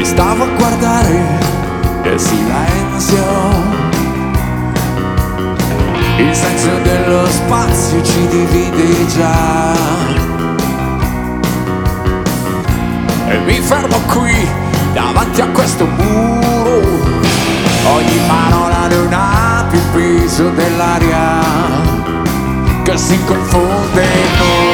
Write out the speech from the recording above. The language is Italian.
stavo a guardare il silenzio dello spazio ci divide già. E mi fermo qui davanti a questo muro, ogni parola non ha più peso dell'aria che si confonde in noi.